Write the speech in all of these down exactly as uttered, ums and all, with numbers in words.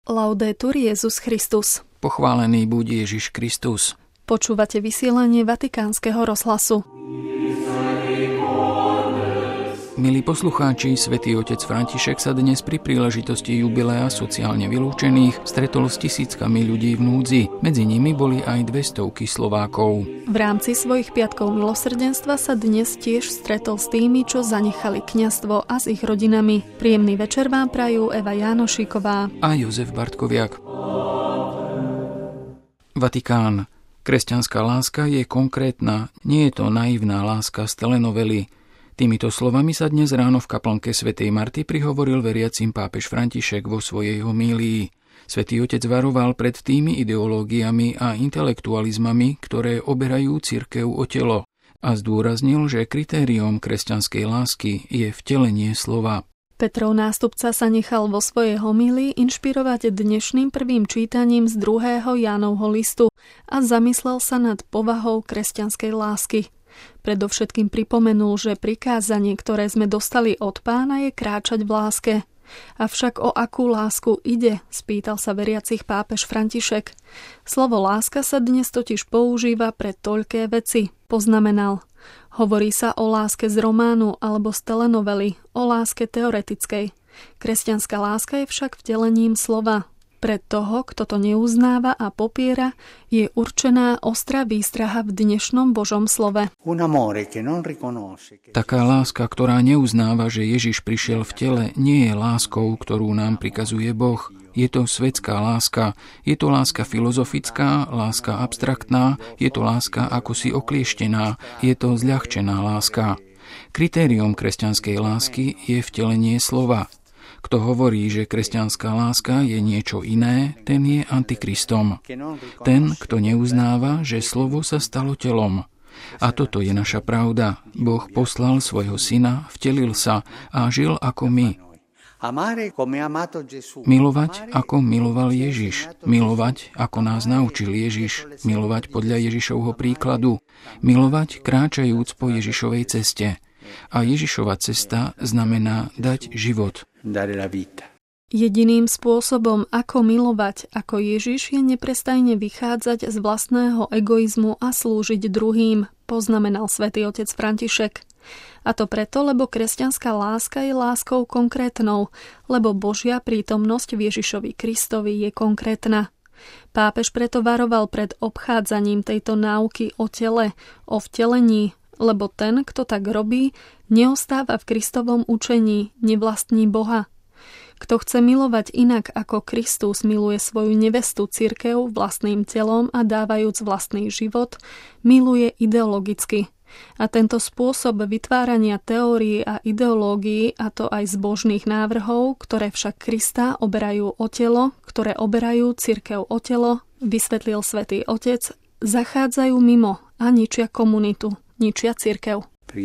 Laudetur Jesus Christus. Pochválený buď Ježiš Kristus. Počúvate vysielanie Vatikánskeho rozhlasu. Milí poslucháči, svätý otec František sa dnes pri príležitosti jubilea sociálne vylúčených stretol s tisíckami ľudí v núdzi. Medzi nimi boli aj dvestovky Slovákov. V rámci svojich piatkov milosrdenstva sa dnes tiež stretol s tými, čo zanechali kňazstvo a s ich rodinami. Príjemný večer vám prajú Eva Jánošíková a Jozef Bartkoviak. Vatikán. Kresťanská láska je konkrétna, nie je to naivná láska z telenovely. Týmito slovami sa dnes ráno v kaplnke svätej Marty prihovoril veriacim pápež František vo svojej homílii. Svätý otec varoval pred tými ideológiami a intelektualizmami, ktoré oberajú cirkev o telo, a zdôraznil, že kritériom kresťanskej lásky je vtelenie slova. Petrov nástupca sa nechal vo svojej homílii inšpirovať dnešným prvým čítaním z druhého Jánovho listu a zamyslel sa nad povahou kresťanskej lásky. Predovšetkým pripomenul, že prikázanie, ktoré sme dostali od Pána, je kráčať v láske. Avšak o akú lásku ide, spýtal sa veriacich pápež František. Slovo láska sa dnes totiž používa pre toľké veci, poznamenal. Hovorí sa o láske z románu alebo z telenovely, o láske teoretickej. Kresťanská láska je však vtelením slova. Pre toho, kto to neuznáva a popiera, je určená ostrá výstraha v dnešnom Božom slove. Taká láska, ktorá neuznáva, že Ježiš prišiel v tele, nie je láskou, ktorú nám prikazuje Boh. Je to svetská láska, je to láska filozofická, láska abstraktná, je to láska akosi oklieštená, je to zľahčená láska. Kritériom kresťanskej lásky je vtelenie slova. Kto hovorí, že kresťanská láska je niečo iné, ten je antikristom. Ten, kto neuznáva, že slovo sa stalo telom. A toto je naša pravda. Boh poslal svojho syna, vtelil sa a žil ako my. Milovať, ako miloval Ježiš. Milovať, ako nás naučil Ježiš. Milovať podľa Ježišovho príkladu. Milovať, kráčajúc po Ježišovej ceste. A Ježišova cesta znamená dať život. Jediným spôsobom, ako milovať ako Ježiš, je neprestajne vychádzať z vlastného egoizmu a slúžiť druhým, poznamenal svätý otec František. A to preto, lebo kresťanská láska je láskou konkrétnou, lebo Božia prítomnosť v Ježišovi Kristovi je konkrétna. Pápež preto varoval pred obchádzaním tejto náuky o tele, o vtelení, lebo ten, kto tak robí, neostáva v Kristovom učení, nevlastní Boha. Kto chce milovať inak ako Kristus miluje svoju nevestu cirkev vlastným telom a dávajúc vlastný život, miluje ideologicky. A tento spôsob vytvárania teórií a ideológií, a to aj zbožných návrhov, ktoré však Krista oberajú o telo, ktoré oberajú cirkev o telo, vysvetlil svätý otec, zachádzajú mimo a ničia komunitu. Ničia cirkev.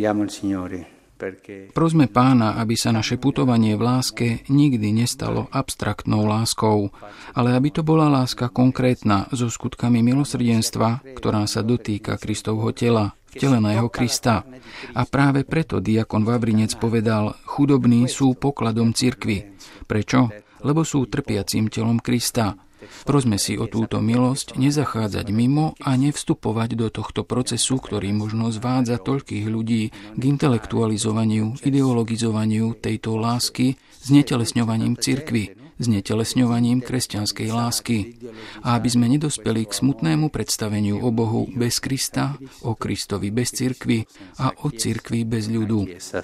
Prosme Pána, aby sa naše putovanie v láske nikdy nestalo abstraktnou láskou, ale aby to bola láska konkrétna so skutkami milosrdenstva, ktorá sa dotýka Kristovho tela, vteleného Krista. A práve preto diakon Vavrinec povedal, chudobní sú pokladom cirkvi. Prečo? Lebo sú trpiacím telom Krista. Prosme si o túto milosť nezachádzať mimo a nevstupovať do tohto procesu, ktorý možno zvádza toľkých ľudí k intelektualizovaniu, ideologizovaniu tejto lásky, znetelesňovaním cirkvi, znetelesňovaním kresťanskej lásky. A aby sme nedospeli k smutnému predstaveniu o Bohu bez Krista, o Kristovi bez cirkvi a o cirkvi bez ľudu.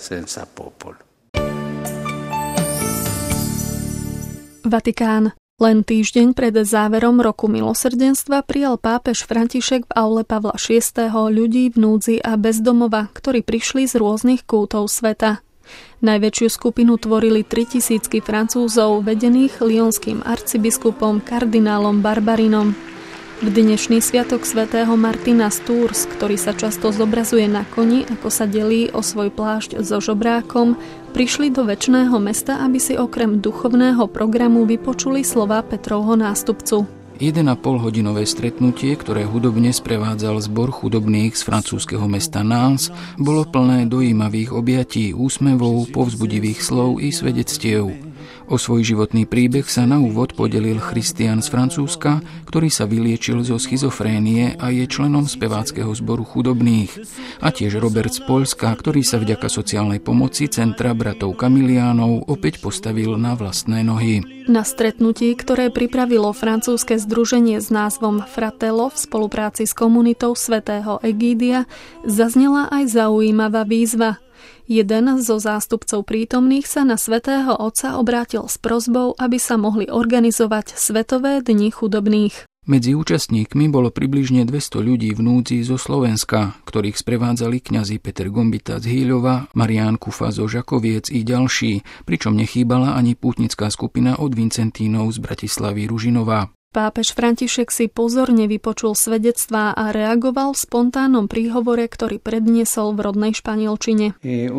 Vatikán. Len týždeň pred záverom roku milosrdenstva prijal pápež František v aule Pavla šiesteho ľudí v núdzi a bezdomova, ktorí prišli z rôznych kútov sveta. Najväčšiu skupinu tvorili tritisícky Francúzov, vedených lyonským arcibiskupom kardinálom Barbarinom. V dnešný sviatok svätého Martina z Tours, ktorý sa často zobrazuje na koni, ako sa delí o svoj plášť so žobrákom, prišli do večného mesta, aby si okrem duchovného programu vypočuli slová Petrovho nástupcu. jeden a pol hodinové stretnutie, ktoré hudobne sprevádzal zbor chudobných z francúzskeho mesta Nantes, bolo plné dojímavých objatí, úsmevov, povzbudivých slov i svedectiev. O svoj životný príbeh sa na úvod podelil Christian z Francúzska, ktorý sa vyliečil zo schizofrénie a je členom speváckeho zboru Chudobných. A tiež Robert z Poľska, ktorý sa vďaka sociálnej pomoci Centra bratov Kamiliánov opäť postavil na vlastné nohy. Na stretnutí, ktoré pripravilo francúzske združenie s názvom Fratello v spolupráci s komunitou svätého Egídia, zaznela aj zaujímavá výzva. Jeden zo zástupcov prítomných sa na svätého Otca obrátil s prosbou, aby sa mohli organizovať Svetové dni chudobných. Medzi účastníkmi bolo približne dvesto ľudí v núdzi zo Slovenska, ktorých sprevádzali kňazi Peter Gombita z Hýľova, Marián Kufa zo Žakoviec i ďalší, pričom nechýbala ani pútnická skupina od Vincentínov z Bratislavy Ružinová. Pápež František si pozorne vypočul svedectvá a reagoval v spontánnom príhovore, ktorý predniesol v rodnej španielčine.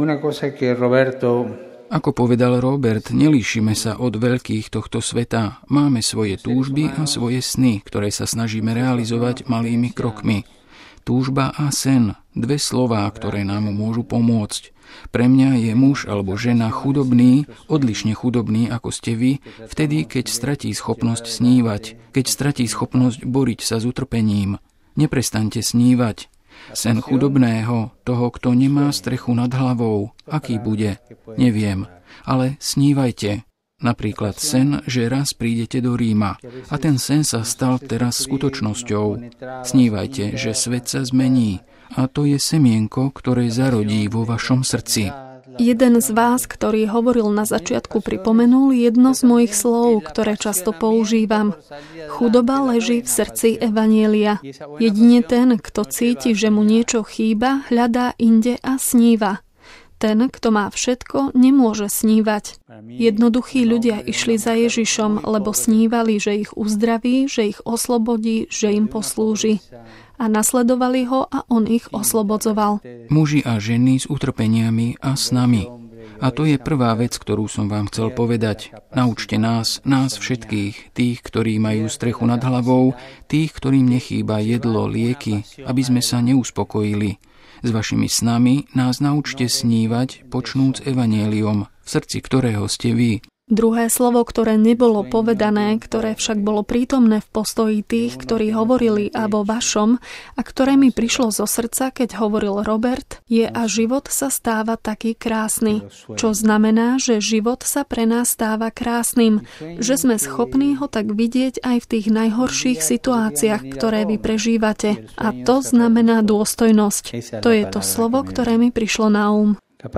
Ako povedal Robert, nelíšime sa od veľkých tohto sveta. Máme svoje túžby a svoje sny, ktoré sa snažíme realizovať malými krokmi. Túžba a sen, dve slová, ktoré nám môžu pomôcť. Pre mňa je muž alebo žena chudobný, odlišne chudobný ako ste vy, vtedy, keď stratí schopnosť snívať, keď stratí schopnosť boriť sa s utrpením. Neprestaňte snívať. Sen chudobného, toho, kto nemá strechu nad hlavou, aký bude, neviem, ale snívajte. Napríklad sen, že raz prídete do Ríma a ten sen sa stal teraz skutočnosťou. Snívajte, že svet sa zmení a to je semienko, ktoré zarodí vo vašom srdci. Jeden z vás, ktorý hovoril na začiatku, pripomenul jedno z mojich slov, ktoré často používam. Chudoba leží v srdci evanjelia. Jedine ten, kto cíti, že mu niečo chýba, hľadá inde a sníva. Ten, kto má všetko, nemôže snívať. Jednoduchí ľudia išli za Ježišom, lebo snívali, že ich uzdraví, že ich oslobodí, že im poslúži. A nasledovali ho a on ich oslobodzoval. Muži a ženy s utrpeniami a snami. A to je prvá vec, ktorú som vám chcel povedať. Naučte nás, nás všetkých, tých, ktorí majú strechu nad hlavou, tých, ktorým nechýba jedlo, lieky, aby sme sa neuspokojili. S vašimi snami nás naučte snívať, počnúc evanjeliom, v srdci ktorého ste vy. Druhé slovo, ktoré nebolo povedané, ktoré však bolo prítomné v postoji tých, ktorí hovorili abo vašom a ktoré mi prišlo zo srdca, keď hovoril Robert, je a život sa stáva taký krásny. Čo znamená, že život sa pre nás stáva krásnym, že sme schopní ho tak vidieť aj v tých najhorších situáciách, ktoré vy prežívate. A to znamená dôstojnosť. To je to slovo, ktoré mi prišlo na um.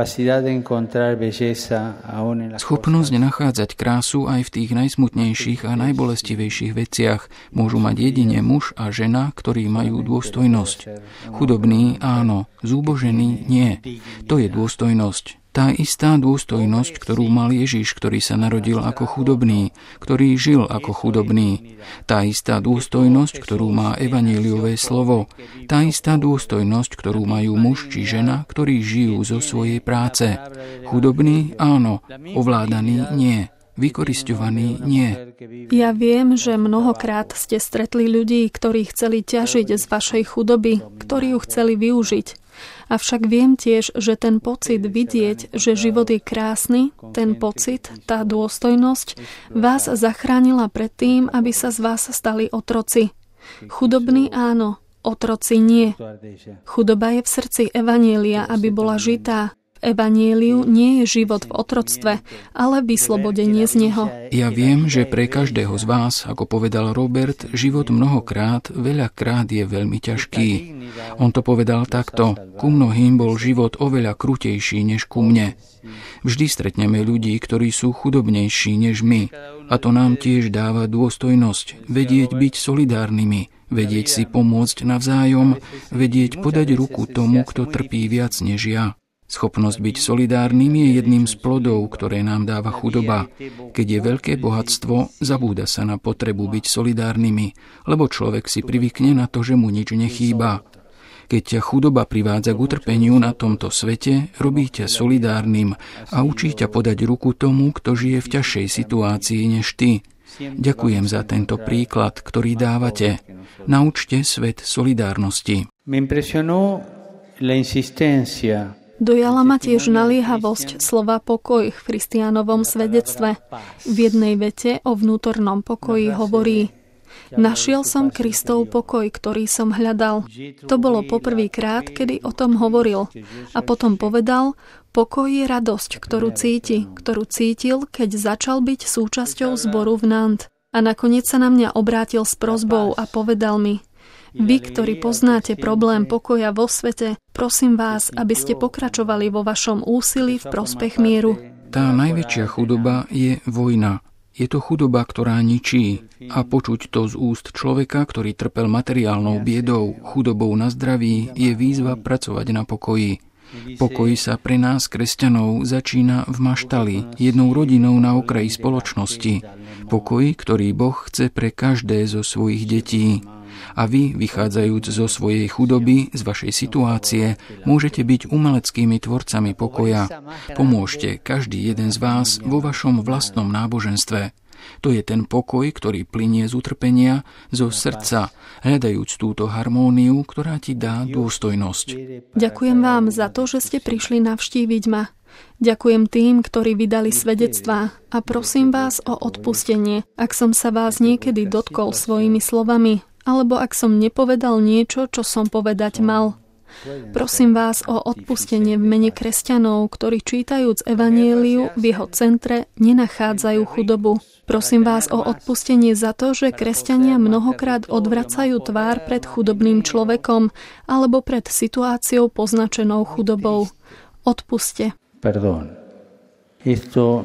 Schopnosť nachádzať krásu aj v tých najsmutnejších a najbolestivejších veciach môžu mať jedine muž a žena, ktorí majú dôstojnosť. Chudobný áno, zúbožený nie. To je dôstojnosť. Tá istá dôstojnosť, ktorú mal Ježiš, ktorý sa narodil ako chudobný, ktorý žil ako chudobný. Tá istá dôstojnosť, ktorú má evanjeliové slovo. Tá istá dôstojnosť, ktorú majú muž či žena, ktorí žijú zo svojej práce. Chudobný áno, ovládaný nie. Vykorisťovaný nie. Ja viem, že mnohokrát ste stretli ľudí, ktorí chceli ťažiť z vašej chudoby, ktorí ju chceli využiť. Avšak viem tiež, že ten pocit vidieť, že život je krásny, ten pocit, tá dôstojnosť vás zachránila pred tým, aby sa z vás stali otroci. Chudobný áno, otroci nie. Chudoba je v srdci evanjelia, aby bola žitá. V evanjeliu nie je život v otroctve, ale vyslobodenie z neho. Ja viem, že pre každého z vás, ako povedal Robert, život mnohokrát, veľakrát je veľmi ťažký. On to povedal takto: ku mnohým bol život oveľa krutejší než ku mne. Vždy stretneme ľudí, ktorí sú chudobnejší než my. A to nám tiež dáva dôstojnosť, vedieť byť solidárnymi, vedieť si pomôcť navzájom, vedieť podať ruku tomu, kto trpí viac než ja. Schopnosť byť solidárnym je jedným z plodov, ktoré nám dáva chudoba. Keď je veľké bohatstvo, zabúda sa na potrebu byť solidárnymi, lebo človek si privykne na to, že mu nič nechýba. Keď ťa chudoba privádza k utrpeniu na tomto svete, robí ťa solidárnym a učí ťa podať ruku tomu, kto žije v ťažšej situácii než ty. Ďakujem za tento príklad, ktorý dávate. Naučte svet solidárnosti. Dojala ma tiež naliehavosť slova pokoj v Christianovom svedectve. V jednej vete o vnútornom pokoji hovorí: Našiel som Kristov pokoj, ktorý som hľadal. To bolo poprvýkrát, kedy o tom hovoril. A potom povedal: Pokoj je radosť, ktorú cíti, ktorú cítil, keď začal byť súčasťou zboru v Nantes. A nakoniec sa na mňa obrátil s prosbou a povedal mi: Vy, ktorí poznáte problém pokoja vo svete, prosím vás, aby ste pokračovali vo vašom úsilí v prospech mieru. Tá najväčšia chudoba je vojna. Je to chudoba, ktorá ničí. A počuť to z úst človeka, ktorý trpel materiálnou biedou, chudobou na zdraví, je výzva pracovať na pokoji. Pokoj sa pre nás, kresťanov, začína v maštali, jednou rodinou na okraji spoločnosti. Pokoj, ktorý Boh chce pre každé zo svojich detí. A vy, vychádzajúc zo svojej chudoby, z vašej situácie, môžete byť umeleckými tvorcami pokoja. Pomôžte každý jeden z vás vo vašom vlastnom náboženstve. To je ten pokoj, ktorý plynie z utrpenia, zo srdca, hľadajúc túto harmóniu, ktorá ti dá dôstojnosť. Ďakujem vám za to, že ste prišli navštíviť ma. Ďakujem tým, ktorí vydali svedectvá, a prosím vás o odpustenie, ak som sa vás niekedy dotkol svojimi slovami, alebo ak som nepovedal niečo, čo som povedať mal. Prosím vás o odpustenie v mene kresťanov, ktorí čítajúc evanjeliu v jeho centre nenachádzajú chudobu. Prosím vás o odpustenie za to, že kresťania mnohokrát odvracajú tvár pred chudobným človekom alebo pred situáciou poznačenou chudobou. Odpuste. Perdón. Esto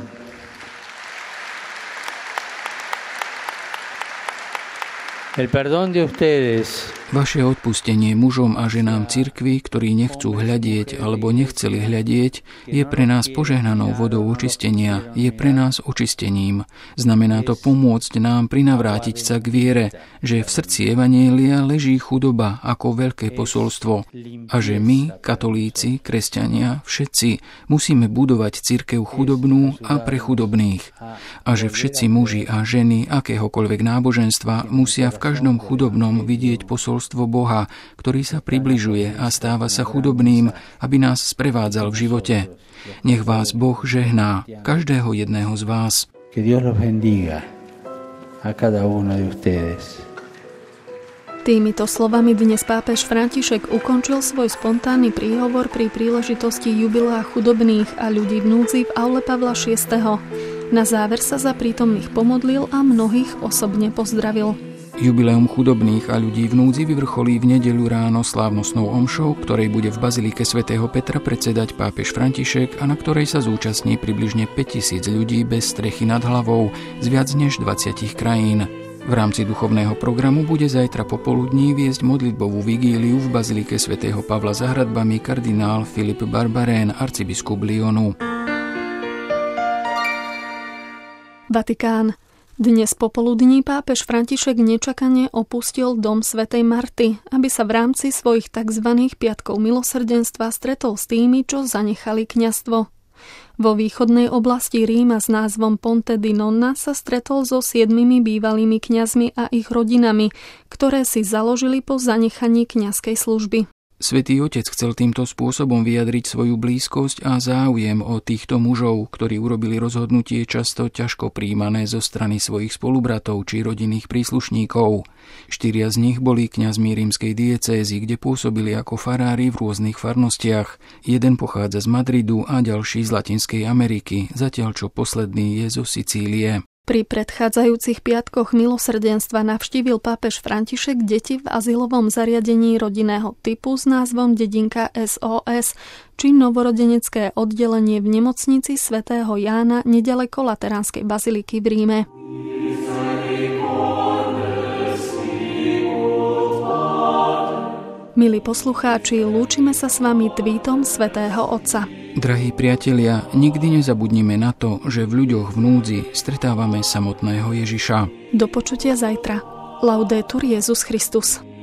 El perdón de ustedes. Vaše odpustenie mužom a ženám cirkvi, ktorí nechcú hľadieť alebo nechceli hľadieť, je pre nás požehnanou vodou očistenia, je pre nás očistením. Znamená to pomôcť nám prinavrátiť sa k viere, že v srdci evanjelia leží chudoba ako veľké posolstvo a že my, katolíci, kresťania, všetci musíme budovať cirkev chudobnú a pre chudobných. A že všetci muži a ženy akéhokoľvek náboženstva musia v každom chudobnom vidieť posolstvo Boha, ktorý sa približuje a stáva sa chudobným, aby nás sprevádzal v živote. Nech vás Boh žehná, každého jedného z vás. Que Dios los bendiga a cada uno de ustedes. Týmito slovami dnes pápež František ukončil svoj spontánny príhovor pri príležitosti jubilea chudobných a ľudí v núdzi v aule Pavla šiesteho. Na záver sa za prítomných pomodlil a mnohých osobne pozdravil. Jubileum chudobných a ľudí v núdzi vyvrcholí v nedeľu ráno slávnostnou omšou, ktorej bude v bazilike svätého Petra predsedať pápež František a na ktorej sa zúčastní približne päťtisíc ľudí bez strechy nad hlavou z viac než dvadsiatich krajín. V rámci duchovného programu bude zajtra popoludní viesť modlitbovú vigíliu v bazilike svätého Pavla za hradbami kardinál Filip Barbarén, arcibiskup Lyonu. Vatikán. Dnes popoludní pápež František nečakane opustil dom svätej Marty, aby sa v rámci svojich tzv. Piatkov milosrdenstva stretol s tými, čo zanechali kňazstvo. Vo východnej oblasti Ríma s názvom Ponte di Nonna sa stretol so siedmimi bývalými kňazmi a ich rodinami, ktoré si založili po zanechaní kňazskej služby. Svätý Otec chcel týmto spôsobom vyjadriť svoju blízkosť a záujem o týchto mužov, ktorí urobili rozhodnutie často ťažko prijímané zo strany svojich spolubratov či rodinných príslušníkov. Štyria z nich boli kňazmi rímskej diecézy, kde pôsobili ako farári v rôznych farnostiach. Jeden pochádza z Madridu a ďalší z Latinskej Ameriky, zatiaľ čo posledný je zo Sicílie. Pri predchádzajúcich piatkoch milosrdenstva navštívil pápež František deti v azylovom zariadení rodinného typu s názvom Dedinka es ó es či novorodenecké oddelenie v nemocnici svätého Jána neďaleko Lateránskej baziliky v Ríme. Milí poslucháči, lúčime sa s vami tweetom svätého Otca. Drahí priatelia, nikdy nezabudnime na to, že v ľuďoch v núdzi stretávame samotného Ježiša. Do počutia zajtra. Laudetur Jesus Christus.